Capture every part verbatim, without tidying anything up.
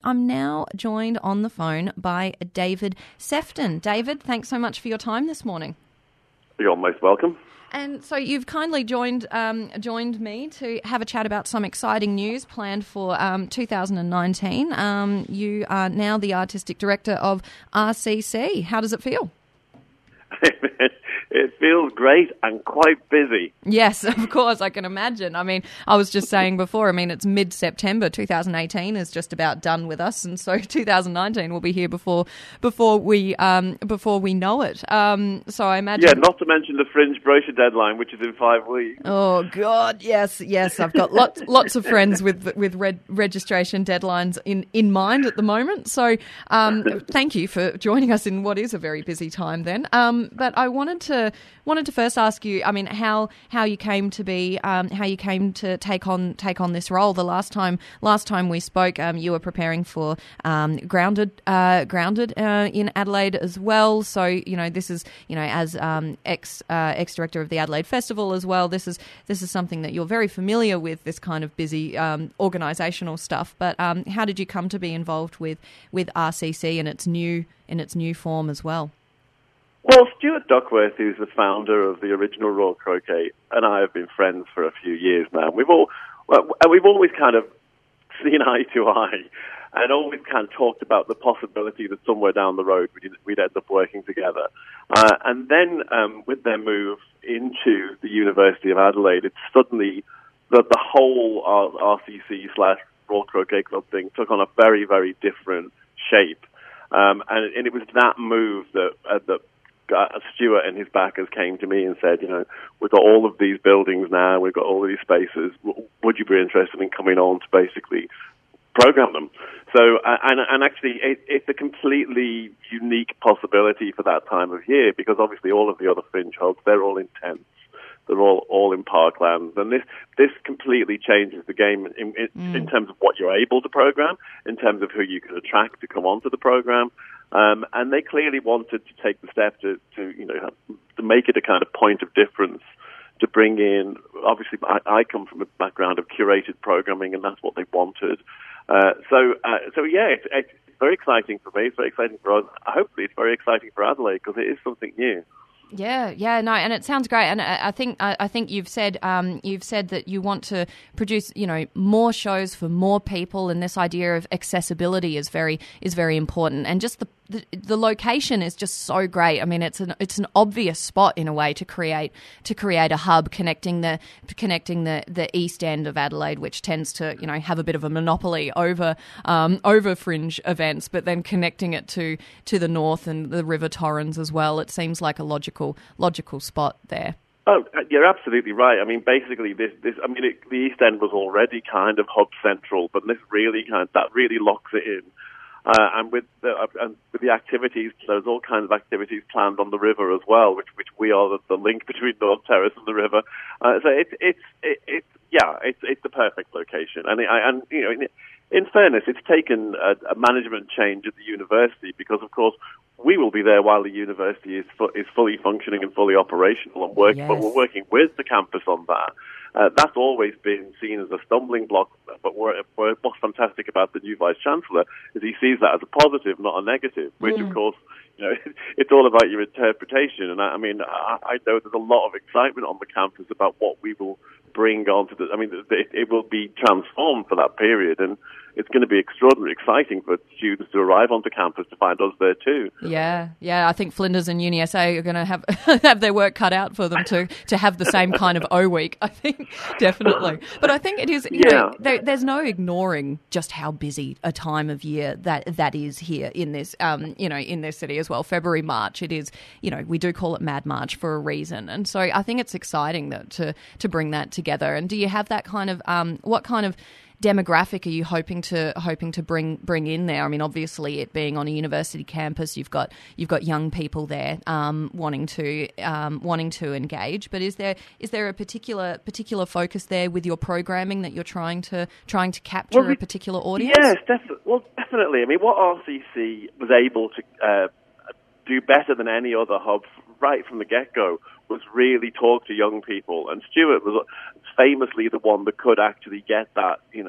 I'm now joined on the phone by David Sefton. David, thanks so much for your time this morning. You're most welcome. And so you've kindly joined um, joined me to have a chat about some exciting news planned for um, two thousand nineteen. Um, you are now the Artistic Director of R C C. How does it feel? It feels great and quite busy. Yes, of course, I can imagine. I mean, I was just saying before, I mean, it's mid-September, two thousand eighteen is just about done with us, and so two thousand nineteen will be here before before we um, before we know it. Um, so I imagine... Yeah, not to mention the Fringe brochure deadline, which is in five weeks. Oh, God, yes, yes. I've got lots lots of friends with with reg- registration deadlines in, in mind at the moment. So um, thank you for joining us in what is a very busy time then. Um, but I wanted to wanted to first ask you, I mean, how how you came to be, um, how you came to take on take on this role. The last time last time we spoke, um, you were preparing for um, Grounded uh, Grounded uh, in Adelaide as well. So you know, this is you know, as um, ex uh, ex director of the Adelaide Festival as well. This is this is something that you're very familiar with. This kind of busy um, organisational stuff. But um, how did you come to be involved with with R C C in its new in its new form as well? Well, Stuart Duckworth, who's the founder of the original Royal Croquet, and I have been friends for a few years now. We've all, well, we've always kind of seen eye to eye, and always kind of talked about the possibility that somewhere down the road we'd, we'd end up working together. Uh, and then, um, with their move into the University of Adelaide, it's suddenly that the whole R C C slash Royal Croquet Club thing took on a very, very different shape. Um, and, and it was that move that uh, that. Uh, Stuart and his backers came to me and said, you know, we've got all of these buildings now, we've got all of these spaces, would you be interested in coming on to basically program them? So, uh, and, and actually, it, it's a completely unique possibility for that time of year, because obviously all of the other fringe hubs, they're all in tents. They're all, all in parklands, and this this completely changes the game in, in, mm. in terms of what you're able to program, in terms of who you can attract to come onto the program. Um, and they clearly wanted to take the step to, to, you know, to make it a kind of point of difference, to bring in, obviously, I, I come from a background of curated programming, and that's what they wanted. Uh, so, uh, so yeah, it's, it's very exciting for me, it's very exciting for us. Hopefully it's very exciting for Adelaide, because it is something new. Yeah, yeah, no, and it sounds great, and I think I think you've said um, you've said that you want to produce, you know, more shows for more people, and this idea of accessibility is very is very important, and just the the, the location is just so great. I mean, it's an it's an obvious spot in a way to create to create a hub connecting the connecting the, the east end of Adelaide, which tends to, you know, have a bit of a monopoly over um, over fringe events, but then connecting it to to the north and the River Torrens as well. It seems like a logical logical spot there. Oh, you're absolutely right. I mean, basically, this, this I mean, it, the East End was already kind of hub central, but this really kind of, that really locks it in. Uh, and with the, uh, and with the activities, there's all kinds of activities planned on the river as well, which which we are the, the link between North Terrace and the river. Uh, so it's it's it, it's yeah, it's it's the perfect location. And I, and you know, in, in fairness, it's taken a, a management change at the university, because of course we will be there while the university is fu- is fully functioning and fully operational and working. Yes. But we're working with the campus on that. Uh, that's always been seen as a stumbling block, but we're, we're, what's fantastic about the new Vice-Chancellor is he sees that as a positive, not a negative, which, mm. of course, you know, it's all about your interpretation. And I, I mean, I, I know there's a lot of excitement on the campus about what we will bring onto the, I mean, it, it will be transformed for that period, and it's going to be extraordinarily exciting for students to arrive onto campus to find us there too. Yeah, yeah. I think Flinders and Uni S A are going to have have their work cut out for them to, to have the same kind of O week. I think definitely, but I think it is. You yeah. know, there, there's no ignoring just how busy a time of year that that is here in this, um, you know, in this city as well. February, March. It is. You know, we do call it Mad March for a reason, and so I think it's exciting that to to bring that together. And do you have that kind of um, what kind of demographic are you hoping to hoping to bring bring in there? I mean, obviously, it being on a university campus, you've got you've got young people there um, wanting to um, wanting to engage. But is there is there a particular particular focus there with your programming that you're trying to trying to capture well, we, a particular audience? Yes, definitely. Well, definitely. I mean, what R C C was able to uh, do better than any other hub right from the get-go was really talk to young people, and Stuart was famously the one that could actually get that, you know,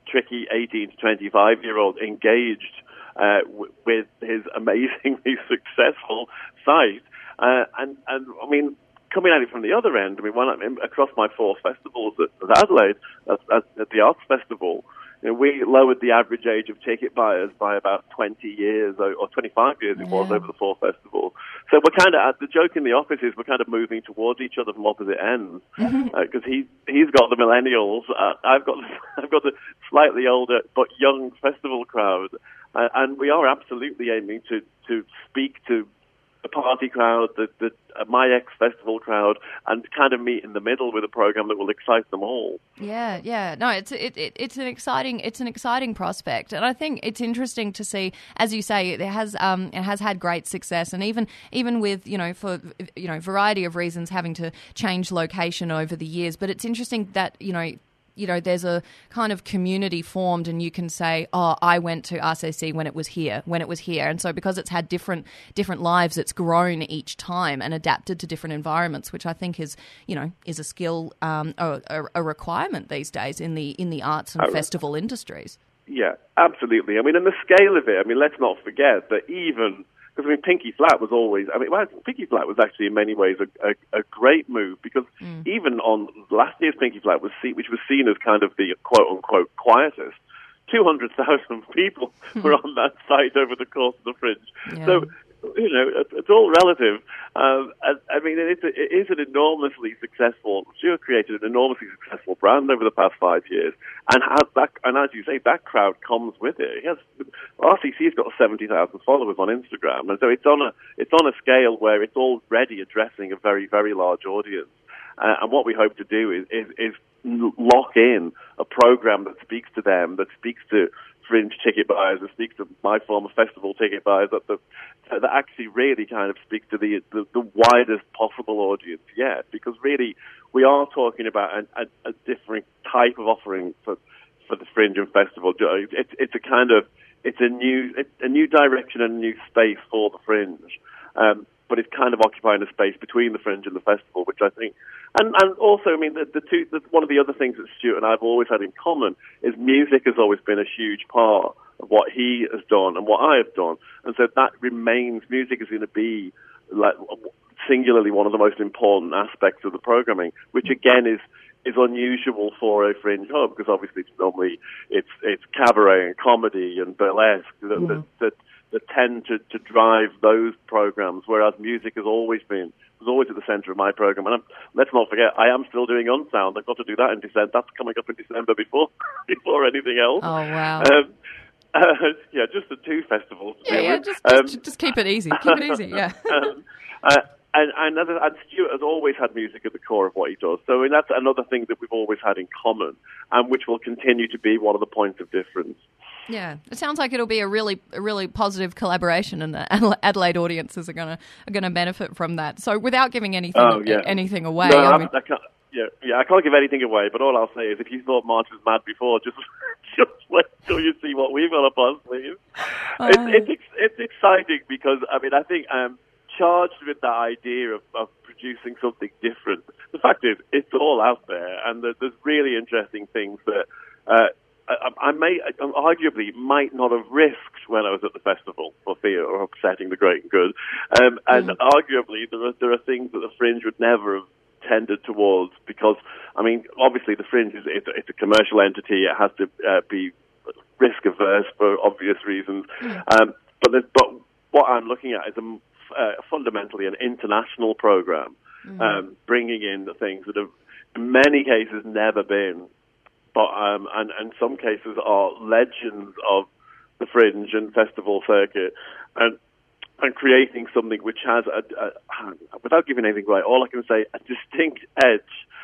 tricky eighteen to twenty-five year old engaged uh, w- with his amazingly successful site. Uh, and, and, I mean, coming at it from the other end, I mean, when I'm in, across my four festivals at, at Adelaide, at, at, at the Arts Festival, you know, we lowered the average age of ticket buyers by about twenty years, or twenty-five years it yeah. was, over the four festivals. So we're kind of, the joke in the office is we're kind of moving towards each other from opposite ends, because mm-hmm. uh, he, he's got the millennials, uh, I've got I've got the slightly older but young festival crowd, uh, and we are absolutely aiming to, to speak to the party crowd, the, the uh, my ex-festival crowd, and kind of meet in the middle with a program that will excite them all. Yeah, yeah. No, it's it, it, it's an exciting it's an exciting prospect, and I think it's interesting to see, as you say, it has um it has had great success, and even even with you know for you know variety of reasons having to change location over the years. But it's interesting that you know. You know, there's a kind of community formed, and you can say, "Oh, I went to R C C when it was here, when it was here," and so because it's had different different lives, it's grown each time and adapted to different environments, which I think is, you know, is a skill, um, a, a requirement these days in the in the arts and oh, festival industries. Yeah, absolutely. I mean, and the scale of it. I mean, let's not forget that even. Because, I mean, Pinky Flat was always, I mean, well, Pinky Flat was actually in many ways a, a, a great move, because mm. even on last year's Pinky Flat, was see, which was seen as kind of the quote-unquote quietest, two hundred thousand people were on that site over the course of the Fringe. Yeah. So, you know, it's, it's all relative. Um, and, I mean, it is, a, it is an enormously successful, Stuart created an enormously successful brand over the past five years. And has that, and as you say, that crowd comes with it. He has, R C C's got seventy thousand followers on Instagram. And so it's on a, it's on a scale where it's already addressing a very, very large audience. Uh, and what we hope to do is, is, is lock in a program that speaks to them, that speaks to Fringe ticket buyers, that speaks to my former festival ticket buyers, that the, that actually really kind of speaks to the, the the widest possible audience yet. Because really, we are talking about a, a, a different type of offering for for the Fringe and festival. It's it's a kind of it's a new it's a new direction and a new space for the Fringe. Um, but it's kind of occupying a space between the Fringe and the festival, which I think, and, and also, I mean, the, the two, the, one of the other things that Stuart and I have always had in common is music has always been a huge part of what he has done and what I have done, and so that remains, music is going to be like singularly one of the most important aspects of the programming, which again is is unusual for a Fringe hub, because obviously it's normally it's it's cabaret and comedy and burlesque that, mm-hmm. that, that that tend to, to drive those programs, whereas music has always been, was always at the centre of my program. And I'm, let's not forget, I am still doing Unsound. I've got to do that in December. That's coming up in December before before anything else. Oh, wow. Um, uh, yeah, just the two festivals. Yeah, yeah just, um, just, just keep it easy. Keep it easy, yeah. um, uh, and, and, and Stuart has always had music at the core of what he does. So I mean, that's another thing that we've always had in common, and which will continue to be one of the points of difference. Yeah, it sounds like it'll be a really, a really positive collaboration, and the Adelaide audiences are gonna are gonna benefit from that. So, without giving anything oh, yeah. anything away, no, I mean... I can't. Yeah, yeah, I can't give anything away. But all I'll say is, if you thought March was mad before, just just wait till you see what we've got up our sleeves. Uh, it's, it's it's exciting because I mean I think um, charged with that idea of, of producing something different. The fact is, it's all out there, and there's, there's really interesting things that. Uh, I, I may, I arguably, might not have risked when I was at the festival for fear of upsetting the great and good. Um, and mm. arguably, there are, there are things that the Fringe would never have tended towards because, I mean, obviously the Fringe is it's, it's a commercial entity. It has to uh, be risk-averse for obvious reasons. Mm. Um, but, but what I'm looking at is a, uh, fundamentally an international program, mm. um, bringing in the things that have, in many cases, never been. But um, and in some cases are legends of the Fringe and festival circuit, and and creating something which has a, a without giving anything away, all I can say, a distinct edge.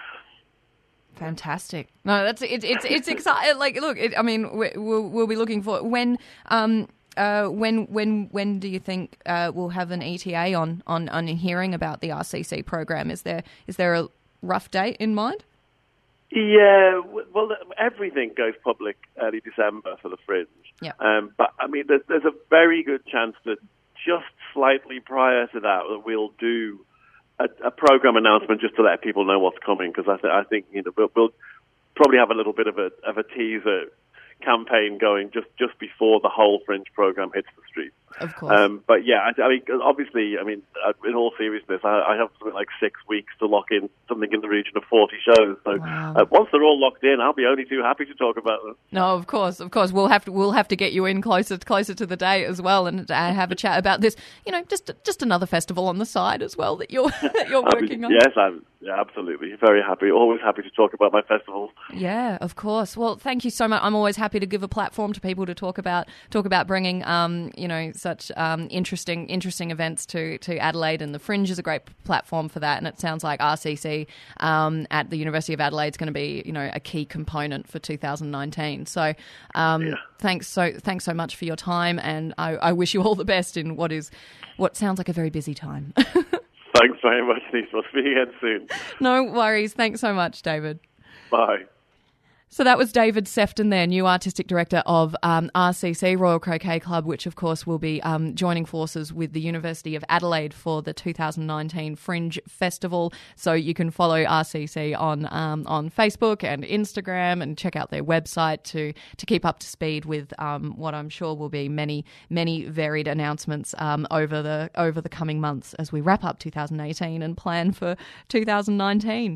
Fantastic. No, that's it, it's it's exciting. Like, look, it, I mean, we'll we'll be looking for when um uh when when when do you think uh, we'll have an E T A on on on hearing about the R C C program? Is there is there a rough date in mind? Yeah, well, everything goes public early December for the Fringe. Yeah. Um, but, I mean, there's, there's a very good chance that just slightly prior to that, that we'll do a, a program announcement just to let people know what's coming, because I, th- I think you know we'll, we'll probably have a little bit of a of a teaser campaign going just, just before the whole Fringe program hits the streets. Of course. Um, but yeah, I, I mean, obviously, I mean, in all seriousness, I, I have something like six weeks to lock in something in the region of forty shows. So wow. uh, once they're all locked in, I'll be only too happy to talk about them. No, of course, of course, we'll have to we'll have to get you in closer closer to the date as well, and uh, have a chat about this. You know, just just another festival on the side as well that you're that you're working I on. Yes, I'm yeah, absolutely very happy. Always happy to talk about my festivals. Yeah, of course. Well, thank you so much. I'm always happy to give a platform to people to talk about talk about bringing um you know such um interesting interesting events to to Adelaide, and the Fringe is a great platform for that. And it sounds like R C C um at the University of Adelaide is going to be you know a key component for two thousand nineteen. So um yeah. thanks so thanks so much for your time, and I, I wish you all the best in what is what sounds like a very busy time. Thanks very much, Denise. We'll speak again soon. No worries. Thanks so much, David. Bye. So that was David Sefton there, new artistic director of um, R C C, Royal Croquet Club, which of course will be um, joining forces with the University of Adelaide for the two thousand nineteen Fringe Festival. So you can follow R C C on um, on Facebook and Instagram, and check out their website to to keep up to speed with um, what I'm sure will be many many varied announcements um, over the over the coming months as we wrap up two thousand eighteen and plan for two thousand nineteen.